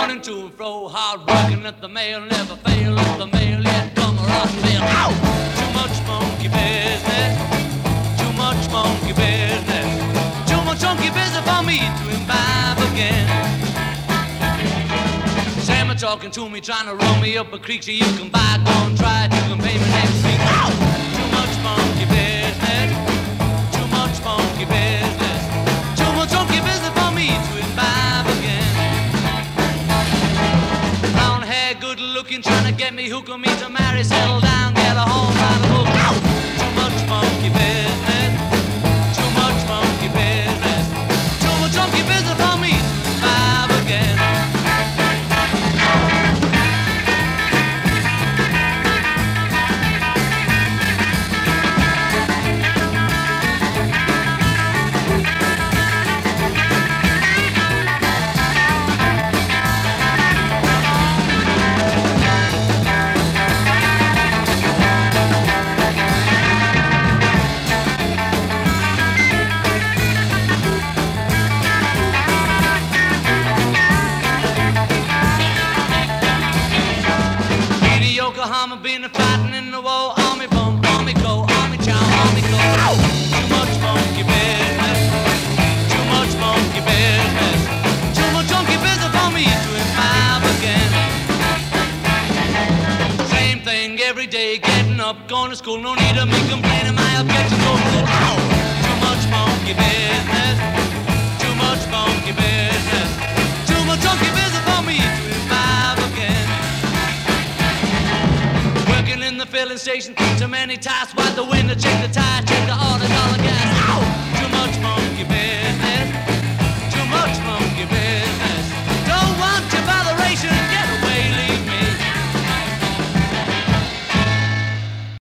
running to and fro, hard working at the mail, never fail at the mail, yet come or fail. Ow! Too much monkey business, too much monkey business, too much monkey business for me to imbibe again. Sam talking to me, trying to roll me up a creek, so you can buy, go and try it, you can pay me next week. Ow! Too much monkey business, too much monkey business, too much monkey business for me to imbibe again. Brown hair, good looking, trying to get me, hooking me to marry, settle down, get a home, write a book. Ow! Too much monkey business, too much monkey business, too much monkey business for me to imbibe again. Yokohama, been a fighting in the war, army bum, army go, army chow, army go. Ow! Too much monkey business, too much monkey business, too much monkey business for me to imbibe again. Same thing every day, getting up, going to school, no need of me complaining, my objections go full. Ow! Too much monkey business, too much monkey business, too much monkey business for me to imbibe again. In the filling station, too many tasks, wipe the window, check the tire, check the order, dollar gas.